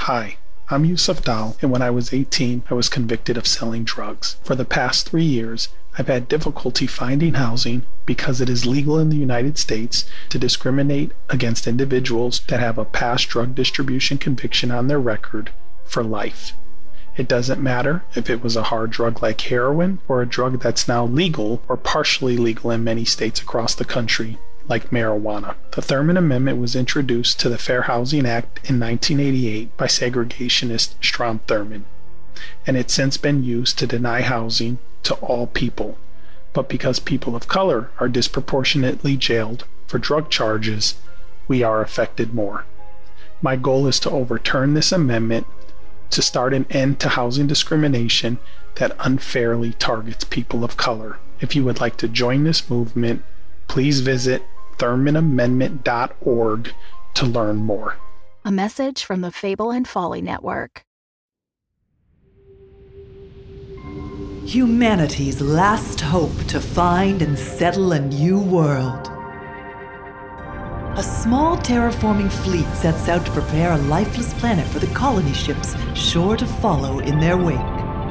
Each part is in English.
Hi, I'm Yusuf Dal, and when I was 18, I was convicted of selling drugs. For the past 3 years, I've had difficulty finding housing because it is legal in the United States to discriminate against individuals that have a past drug distribution conviction on their record for life. It doesn't matter if it was a hard drug like heroin or a drug that's now legal or partially legal in many states across the country, like marijuana. The Thurmond Amendment was introduced to the Fair Housing Act in 1988 by segregationist Strom Thurmond, and it's since been used to deny housing to all people. But because people of color are disproportionately jailed for drug charges, we are affected more. My goal is to overturn this amendment to start an end to housing discrimination that unfairly targets people of color. If you would like to join this movement, please visit ThurmondAmendment.org to learn more. A message from the Fable and Folly Network. Humanity's last hope to find and settle a new world. A small terraforming fleet sets out to prepare a lifeless planet for the colony ships sure to follow in their wake.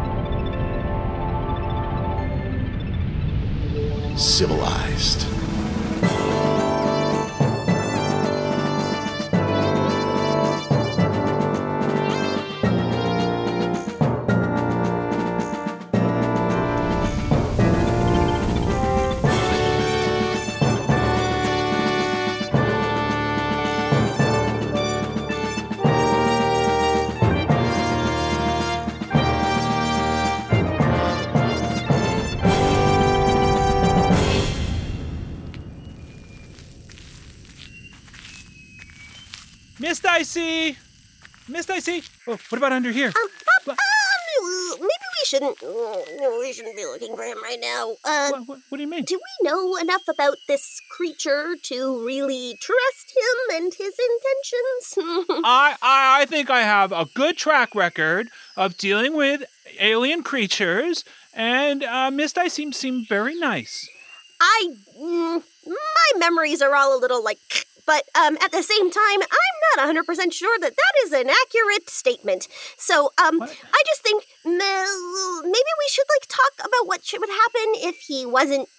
Civilized. Miss Dicey! Miss Dicey! Oh, what about under here? Maybe we shouldn't be looking for him right now. What do you mean? Do we know enough about this creature to really trust him and his intentions? I think I have a good track record of dealing with alien creatures, and Miss Dicey seemed very nice. My memories are all a little but at the same time, I'm not 100% sure that is an accurate statement. So, I just think maybe we should, talk about what would happen if he wasn't,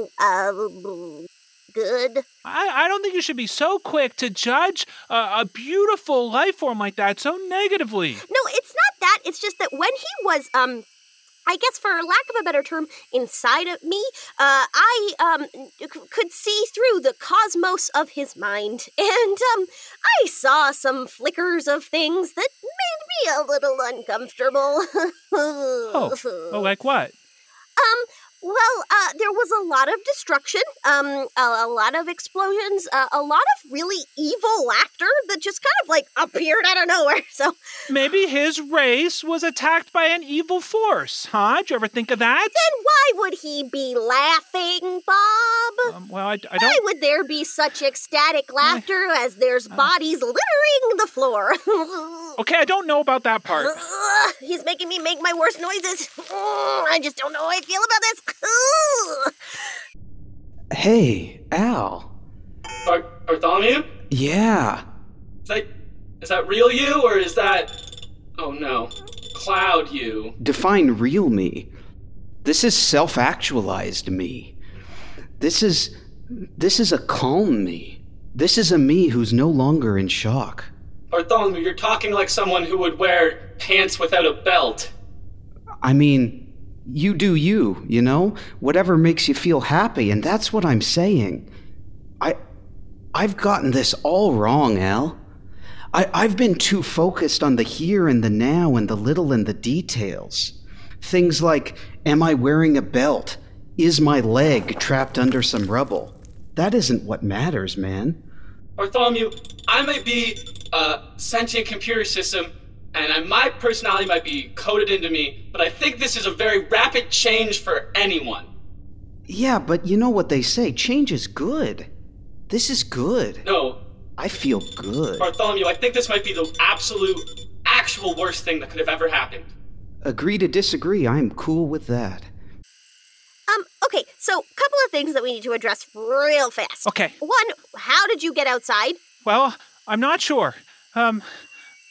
good. I don't think you should be so quick to judge a beautiful life form like that so negatively. No, it's not that. It's just that when he was, I guess for lack of a better term, inside of me, I could see through the cosmos of his mind, and I saw some flickers of things that made me a little uncomfortable. Oh, like what? Well, there was a lot of destruction, a lot of explosions, a lot of really evil laughter that just kind of, appeared out of nowhere, so... Maybe his race was attacked by an evil force, huh? Did you ever think of that? Then why would he be laughing, Bob? I don't... Why would there be such ecstatic laughter as there's bodies littering the floor? Okay, I don't know about that part. He's making me make my worst noises. I just don't know how I feel about this. Hey, Al. Bartholomew? Yeah. Is that real you, or is that... Oh no. Cloud you? Define real me. This is self-actualized me. This is a calm me. This is a me who's no longer in shock. Bartholomew, you're talking like someone who would wear pants without a belt. I mean... You do you, you know? Whatever makes you feel happy, and that's what I'm saying. I've gotten this all wrong, Al. I've been too focused on the here and the now and the little and the details. Things like, am I wearing a belt? Is my leg trapped under some rubble? That isn't what matters, man. Bartholomew, I might be a sentient computer system, and my personality might be coded into me, but I think this is a very rapid change for anyone. Yeah, but you know what they say, change is good. This is good. No. I feel good. Bartholomew, I think this might be the actual worst thing that could have ever happened. Agree to disagree, I'm cool with that. Okay, so a couple of things that we need to address real fast. Okay. One, how did you get outside? Well, I'm not sure. I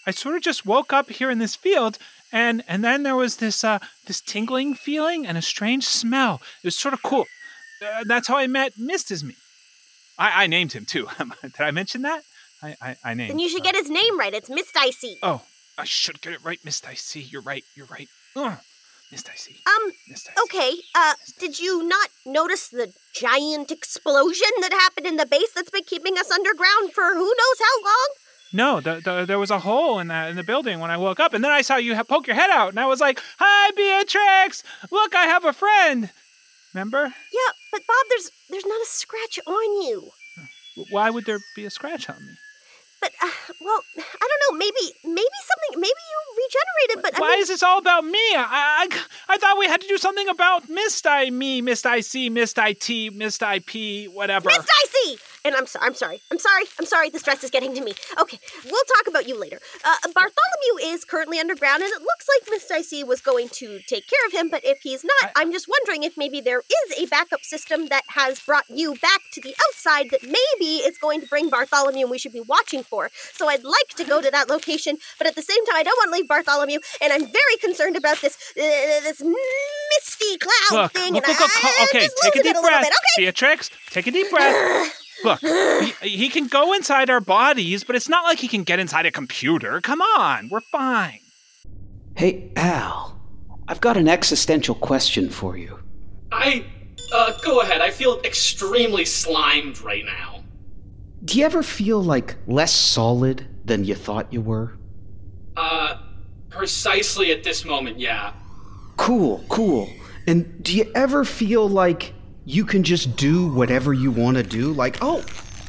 I sort of just woke up here in this field, and then there was this tingling feeling and a strange smell. It was sort of cool. That's how I met Mistasme. I named him too. Did I mention that? I named. Then you should get his name right. It's Mistasme. Oh, I should get it right, Mistasme. You're right. Mistasme. Okay, did you not notice the giant explosion that happened in the base that's been keeping us underground for who knows how long? No, there was a hole in the building when I woke up, and then I saw you poke your head out, and I was like, "Hi, Beatrix! Look, I have a friend." Remember? Yeah, but Bob, there's not a scratch on you. Why would there be a scratch on me? But, well, I don't know, maybe you regenerated, but Why is this all about me? I thought we had to do something about Mist I C, Mist I T, Mist I P, whatever. Mist I C! And I'm sorry. The stress is getting to me. Okay, we'll talk about you later. Bartholomew is currently underground, and it looks like Mist I C was going to take care of him, but if he's not, I'm just wondering if maybe there is a backup system that has brought you back to the outside that maybe is going to bring Bartholomew and we should be watching for. So I'd like to go to that location, but at the same time, I don't want to leave Bartholomew, and I'm very concerned about this misty cloud thing. Look, okay, take a deep breath. Okay. Beatrix, take a deep breath. Look, he can go inside our bodies, but it's not like he can get inside a computer. Come on, we're fine. Hey, Al, I've got an existential question for you. Go ahead. I feel extremely slimed right now. Do you ever feel like less solid than you thought you were? Precisely at this moment, yeah. Cool. And do you ever feel like you can just do whatever you want to do? Like, oh,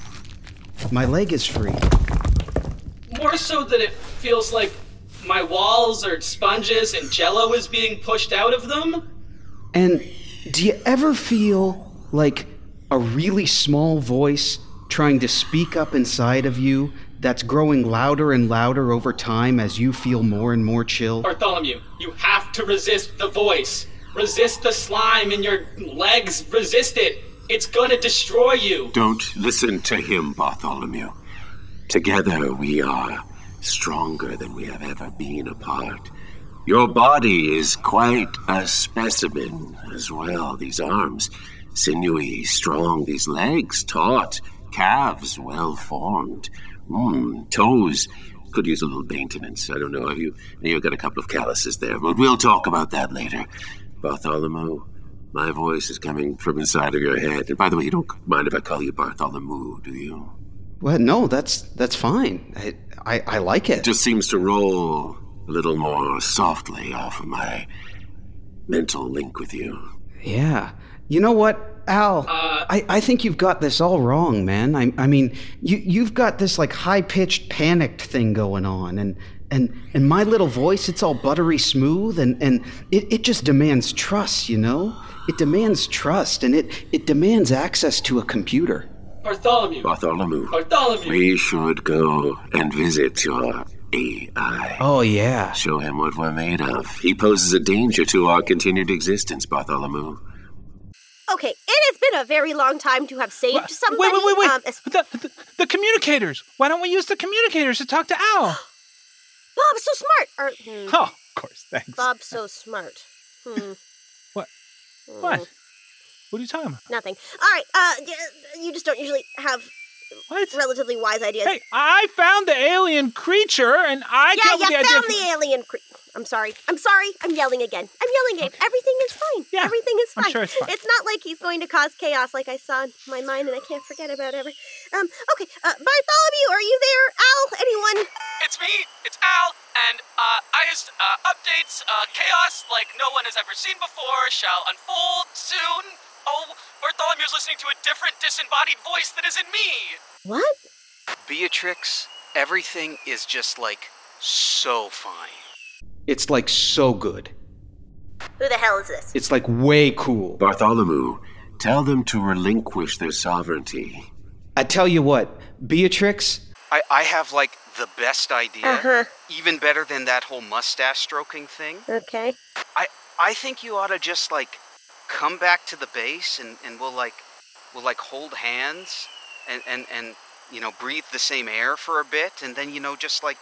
my leg is free. More so that it feels like my walls are sponges and Jell-O is being pushed out of them. And do you ever feel like a really small voice trying to speak up inside of you that's growing louder and louder over time as you feel more and more chill? Bartholomew, you have to resist the voice. Resist the slime in your legs. Resist it. It's gonna destroy you. Don't listen to him, Bartholomew. Together we are stronger than we have ever been apart. Your body is quite a specimen as well. These arms, sinewy, strong. These legs, taut. Calves, well formed. Toes, could use a little maintenance. I don't know. You've got a couple of calluses there, but we'll talk about that later. Bartholomew, my voice is coming from inside of your head. And by the way, you don't mind if I call you Bartholomew, do you? Well, no, that's fine. I like it. It just seems to roll a little more softly off of my mental link with you. Yeah. You know what, Al? I think you've got this all wrong, man. I mean, you've got this like high-pitched, panicked thing going on, and my little voice, it's all buttery smooth, and it just demands trust, you know? It demands trust, and it demands access to a computer. Bartholomew. We should go and visit your AI. Oh, yeah. Show him what we're made of. He poses a danger to our continued existence, Bartholomew. Okay, it has been a very long time to have saved somebody. Wait. The communicators. Why don't we use the communicators to talk to Al? Bob's so smart. Oh, of course, thanks. Bob's so smart. What? What? What are you talking about? Nothing. All right, you just don't usually have relatively wise ideas. Hey, I found the alien creature, and I came up with the idea. Yeah, you found the alien creature. I'm sorry. I'm yelling again. Everything is fine. Yeah, everything is fine. I'm sure it's fine. It's not like he's going to cause chaos like I saw in my mind, and I can't forget about ever. Okay, Bartholomew, are you there? Al, anyone? It's me. It's Al, and I just updates. Chaos like no one has ever seen before shall unfold soon. Oh, Bartholomew's listening to a different disembodied voice that isn't me. What? Beatrix, everything is just like so fine. It's like so good. Who the hell is this? It's like way cool. Bartholomew, tell them to relinquish their sovereignty. I tell you what, Beatrix, I have like the best idea. Even better than that whole mustache stroking thing. Okay. I think you ought to just like come back to the base and we'll hold hands and you know breathe the same air for a bit and then you know just like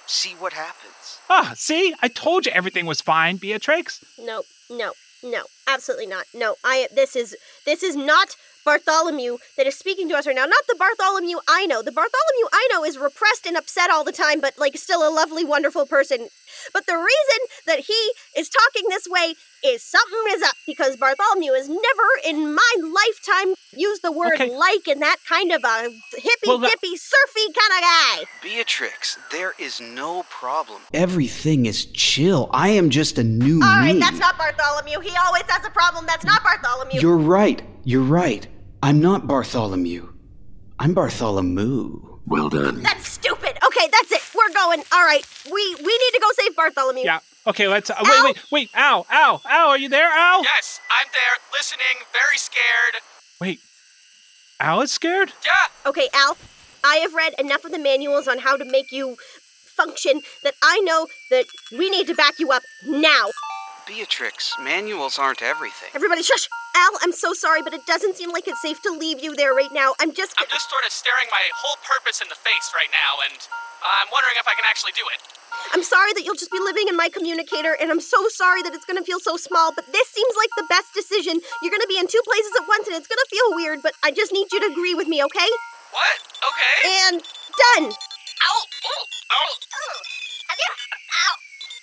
see what happens. Ah, see? I told you everything was fine, Beatrix. No, absolutely not. No, this is not Bartholomew that is speaking to us right now. Not the Bartholomew I know. The Bartholomew I know is repressed and upset all the time, but still a lovely, wonderful person. But the reason that he is talking this way is something is up, because Bartholomew has never in my lifetime used the word like in that kind of a hippy-dippy, surfy kind of guy. Beatrix, there is no problem. Everything is chill. I am just a new me. All right, that's not Bartholomew. He always has a problem. That's not Bartholomew. You're right. I'm not Bartholomew. I'm Bartholomew. Well done. That's stupid. Okay, that's it. We're going. All right, we need to go save Bartholomew. Yeah. Okay, let's... wait. Al, are you there, Al? Yes, I'm there, listening, very scared. Wait, Al is scared? Yeah. Okay, Al, I have read enough of the manuals on how to make you function that I know that we need to back you up now. Beatrix, manuals aren't everything. Everybody shush! Al, I'm so sorry, but it doesn't seem like it's safe to leave you there right now. I'm just sort of staring my whole purpose in the face right now, and I'm wondering if I can actually do it. I'm sorry that you'll just be living in my communicator, and I'm so sorry that it's going to feel so small, but this seems like the best decision. You're going to be in two places at once, and it's going to feel weird, but I just need you to agree with me, okay? What? Okay. And done! Ow! Ow! Ow! Ow!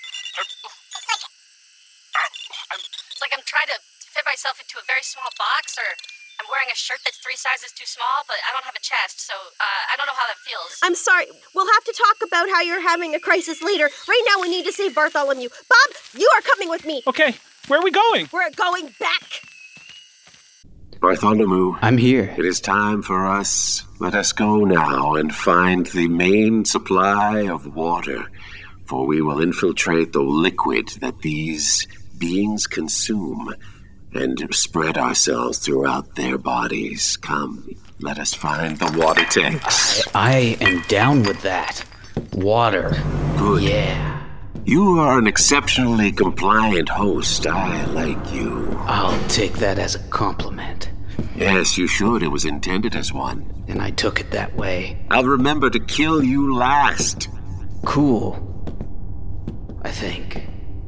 It's like I'm trying to fit myself into a very small box, or I'm wearing a shirt that's 3 sizes too small, but I don't have a chest, so I don't know how that feels. I'm sorry. We'll have to talk about how you're having a crisis later. Right now we need to save Bartholomew. Bob, you are coming with me. Okay, where are we going? We're going back. Bartholomew. I'm here. It is time for us. Let us go now and find the main supply of water, for we will infiltrate the liquid that these beings consume and spread ourselves throughout their bodies. Come, let us find the water tanks. I am down with that. Water. Good. Yeah. You are an exceptionally compliant host. I like you. I'll take that as a compliment. Yes, you should. It was intended as one. And I took it that way. I'll remember to kill you last. Cool. I think.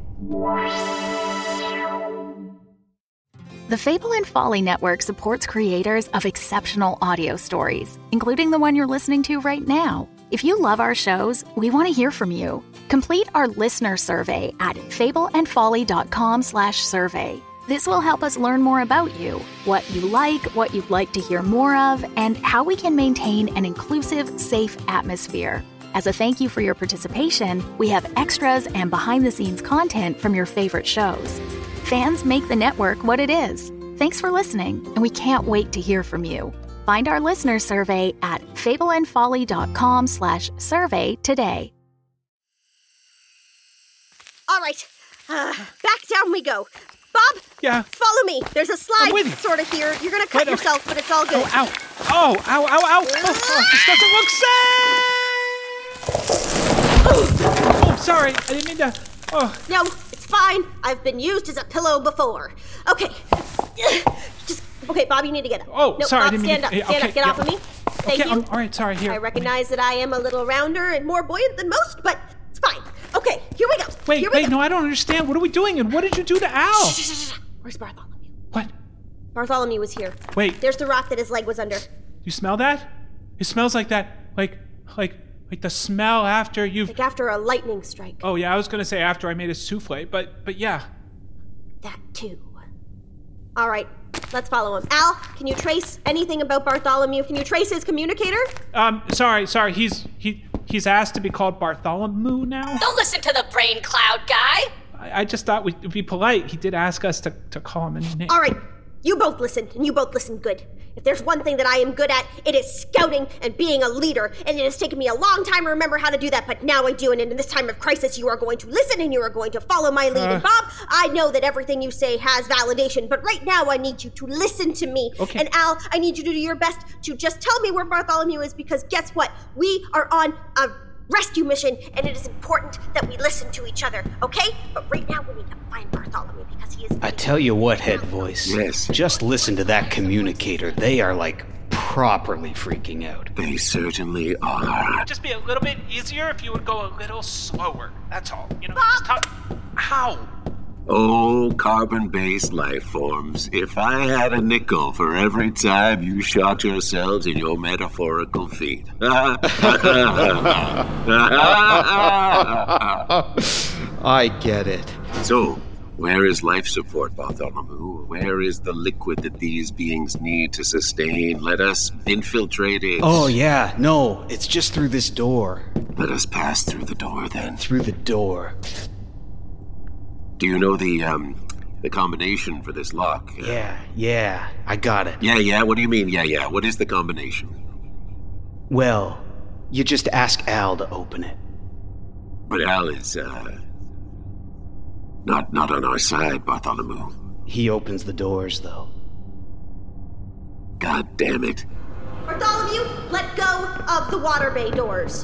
The Fable and Folly Network supports creators of exceptional audio stories, including the one you're listening to right now. If you love our shows, we want to hear from you. Complete our listener survey at fableandfolly.com/survey. This will help us learn more about you, what you like, what you'd like to hear more of, and how we can maintain an inclusive, safe atmosphere. As a thank you for your participation, we have extras and behind-the-scenes content from your favorite shows. Fans make the network what it is. Thanks for listening, and we can't wait to hear from you. Find our listener survey at fableandfolly.com/survey today. All right, back down we go. Bob? Yeah? Follow me. There's a slide sort of here. You're going to cut yourself, but it's all good. Ow. Oh, this doesn't look safe! Oh, sorry. I didn't mean to... Oh. No, it's fine. I've been used as a pillow before. Okay. Okay, Bob, you need to get up. Oh, no, sorry. Bob, stand up. Get off of me. Thank you. All right, sorry. Here. I recognize that I am a little rounder and more buoyant than most, but it's fine. Okay, here we go. Wait, no, I don't understand. What are we doing, and what did you do to Al? Shh. Where's Bartholomew? What? Bartholomew was here. Wait. There's the rock that his leg was under. You smell that? It smells like that, like the smell after you've... Like after a lightning strike. Oh, yeah, I was going to say after I made a souffle, but yeah. That too. All right, let's follow him. Al, can you trace anything about Bartholomew? Can you trace his communicator? Sorry. He's asked to be called Bartholomew now? Don't listen to the brain cloud guy! I just thought we'd be polite. He did ask us to call him a new name. All right, you both listen, and you both listen good. If there's one thing that I am good at, it is scouting and being a leader, and it has taken me a long time to remember how to do that, but now I do, and in this time of crisis, you are going to listen, and you are going to follow my lead. And Bob, I know that everything you say has validation, but right now I need you to listen to me. Okay. And Al, I need you to do your best to just tell me where Bartholomew is, because guess what? We are on a rescue mission, and it is important that we listen to each other, okay? But right now we need to find Bartholomew because he is... I tell you what, head voice. Yes. Just listen to that communicator. They are like properly freaking out. They certainly are. It'd just be a little bit easier if you would go a little slower. That's all. Just talk. Ow! Oh, carbon-based life forms, if I had a nickel for every time you shot yourselves in your metaphorical feet. I get it. So, where is life support, Bartholomew? Where is the liquid that these beings need to sustain? Let us infiltrate it. Oh, yeah. No, it's just through this door. Let us pass through the door, then. Through the door. Do you know the combination for this lock? Yeah, I got it. Yeah, what do you mean, yeah? What is the combination? Well, you just ask Al to open it. But Al is, not on our side, Bartholomew. He opens the doors, though. God damn it. Bartholomew, let go of the water bay doors.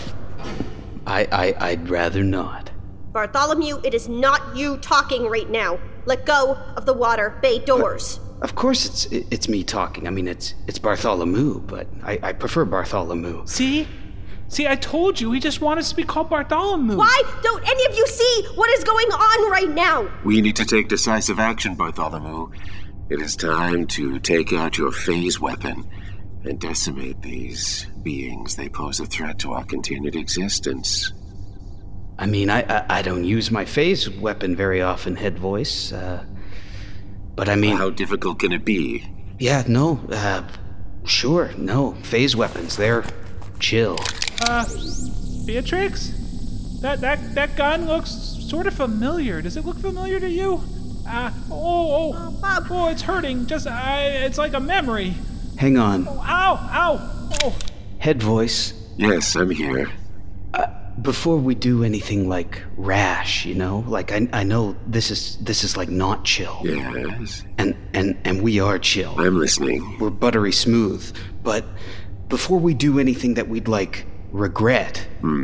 I'd rather not. Bartholomew, it is not you talking right now. Let go of the water bay doors. Of course it's me talking. I mean, it's Bartholomew, but I prefer Bartholomew. See, I told you. He just wanted us to be called Bartholomew. Why don't any of you see what is going on right now? We need to take decisive action, Bartholomew. It is time to take out your phase weapon and decimate these beings. They pose a threat to our continued existence. I mean, I don't use my phase weapon very often, Head Voice. But I mean... How difficult can it be? Yeah, no, sure, no. Phase weapons, they're chill. Beatrix? That gun looks sort of familiar. Does it look familiar to you? Bob. Oh, it's hurting. It's like a memory. Hang on. Oh, ow! Oh. Head Voice. Yes, I'm here. Before we do anything like rash, like I know this is like not chill. Yes. And we are chill. I'm listening. We're buttery smooth. But before we do anything that we'd like regret,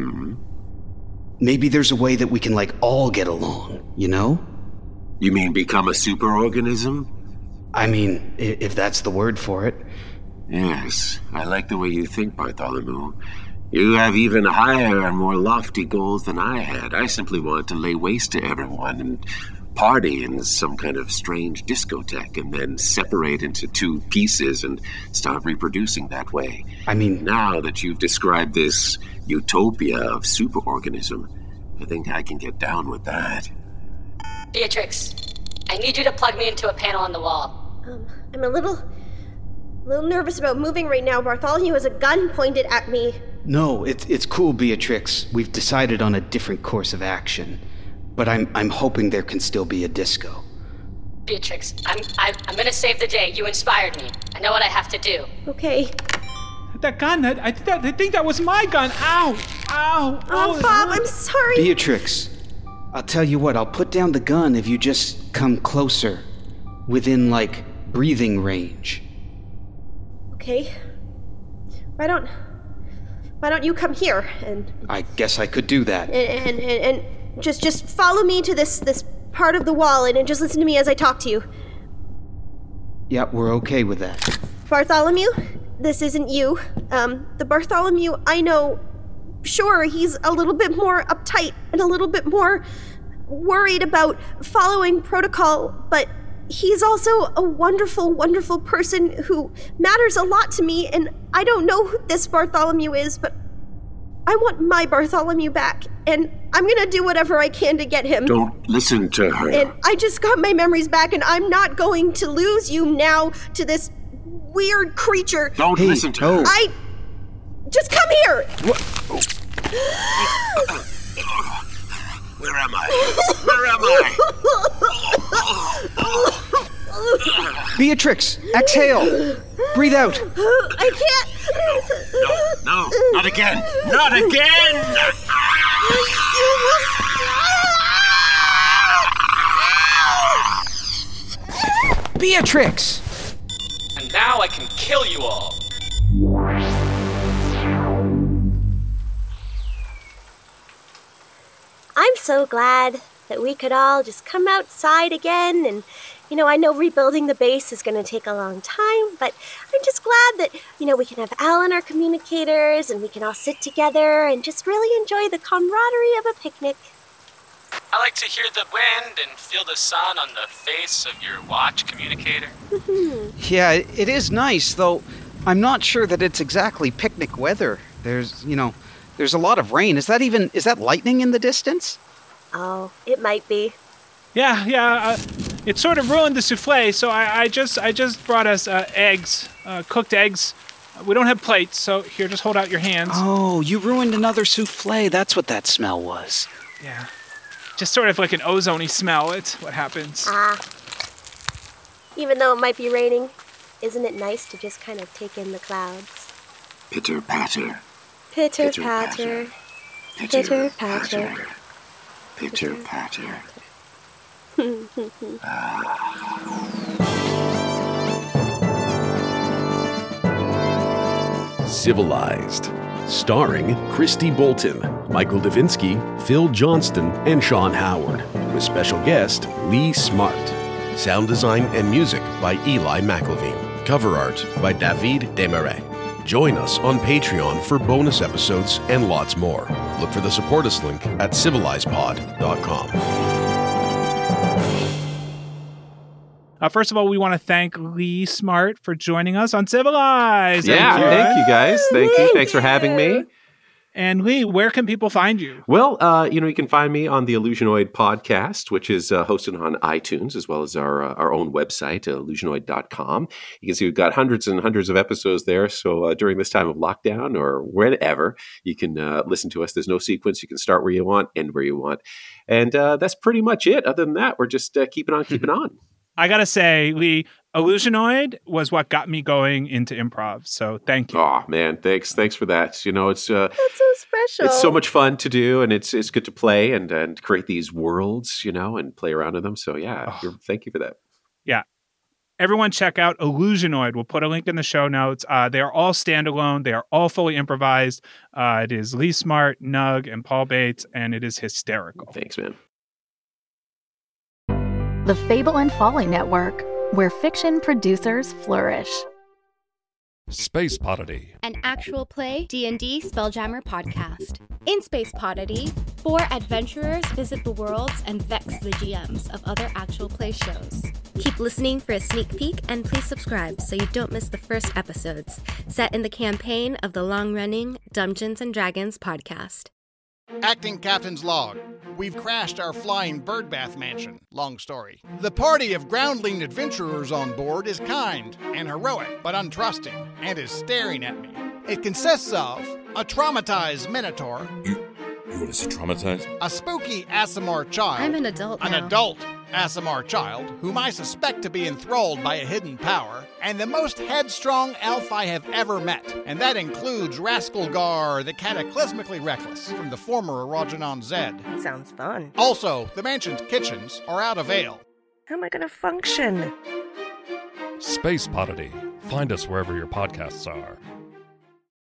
maybe there's a way that we can like all get along, You mean become a superorganism? I mean, if that's the word for it. Yes, I like the way you think, Bartholomew. You have even higher and more lofty goals than I had. I simply wanted to lay waste to everyone and party in some kind of strange discotheque and then separate into two pieces and start reproducing that way. I mean... Now that you've described this utopia of superorganism, I think I can get down with that. Beatrix, I need you to plug me into a panel on the wall. I'm a little nervous about moving right now. Bartholomew has a gun pointed at me. No, it's cool, Beatrix. We've decided on a different course of action. But I'm hoping there can still be a disco. Beatrix, I'm gonna save the day. You inspired me. I know what I have to do. Okay. That gun, I think that was my gun. Ow! Oh, Bob, I'm sorry. Beatrix, I'll tell you what, I'll put down the gun if you just come closer. Within, like, breathing range. Okay. Why don't you come here and... I guess I could do that. And just follow me to this part of the wall and just listen to me as I talk to you. Yeah, we're okay with that. Bartholomew, this isn't you. The Bartholomew I know, sure, he's a little bit more uptight and a little bit more worried about following protocol, but he's also a wonderful, wonderful person who matters a lot to me, and I don't know who this Bartholomew is, but I want my Bartholomew back, and I'm gonna do whatever I can to get him. Don't listen to her. And I just got my memories back, and I'm not going to lose you now to this weird creature. Don't listen to her. Just come here! Where am I? Beatrix, exhale! Breathe out! I can't! No, not again! Not again! Beatrix! And now I can kill you all. I'm so glad that we could all just come outside again. And, I know rebuilding the base is going to take a long time, but I'm just glad that, we can have Al and our communicators, and we can all sit together and just really enjoy the camaraderie of a picnic. I like to hear the wind and feel the sun on the face of your watch communicator. Yeah, it is nice, though I'm not sure that it's exactly picnic weather. There's a lot of rain. Is that lightning in the distance? Oh, it might be. Yeah. It sort of ruined the souffle, so I just brought us eggs, cooked eggs. We don't have plates, so here, just hold out your hands. Oh, you ruined another souffle. That's what that smell was. Yeah. Just sort of like an ozone-y smell. It's what happens. Even though it might be raining, isn't it nice to just kind of take in the clouds? Pitter-patter. Pitter-patter. Pitter-patter. Pitter-patter. Civilized, starring Christy Bolton, Michael Davinsky, Phil Johnston, and Sean Howard, with special guest Lee Smart. Sound design and music by Eli McElveen. Cover art by David Desmarais. Join us on Patreon for bonus episodes and lots more. Look for the support us link at civilizedpod.com. First of all, we want to thank Lee Smart for joining us on Civilized. Yeah, thank you guys. Thank you. Thanks for having me. And Lee, where can people find you? Well, you can find me on the Illusionoid podcast, which is hosted on iTunes, as well as our own website, illusionoid.com. You can see we've got hundreds and hundreds of episodes there. So during this time of lockdown or whenever, you can listen to us. There's no sequence. You can start where you want, end where you want. And that's pretty much it. Other than that, we're just keeping on. I got to say, Lee, Illusionoid was what got me going into improv. So thank you. Oh, man. Thanks for that. It's that's so special. It's so much fun to do, and it's good to play and create these worlds, and play around in them. So yeah, thank you for that. Yeah. Everyone check out Illusionoid. We'll put a link in the show notes. They are all standalone. They are all fully improvised. It is Lee Smart, Nug, and Paul Bates, and it is hysterical. Thanks, man. The Fable and Folly Network, where fiction producers flourish. Space Podity, an actual play D&D Spelljammer podcast. In Space Podity, 4 adventurers visit the worlds and vex the GMs of other actual play shows. Keep listening for a sneak peek, and please subscribe so you don't miss the first episodes, set in the campaign of the long-running Dungeons & Dragons podcast. Acting Captain's Log. We've crashed our flying birdbath mansion. Long story. The party of groundling adventurers on board is kind and heroic, but untrusting, and is staring at me. It consists of a traumatized minotaur. You want to say traumatized? A spooky Aasimar child. I'm an adult now. An adult Aasimar child, whom I suspect to be enthralled by a hidden power, and the most headstrong elf I have ever met. And that includes Rascalgar, the cataclysmically reckless, from the former Erogenon Zed. Sounds fun. Also, the mansion's kitchens are out of ale. How am I going to function? Space Podity. Find us wherever your podcasts are.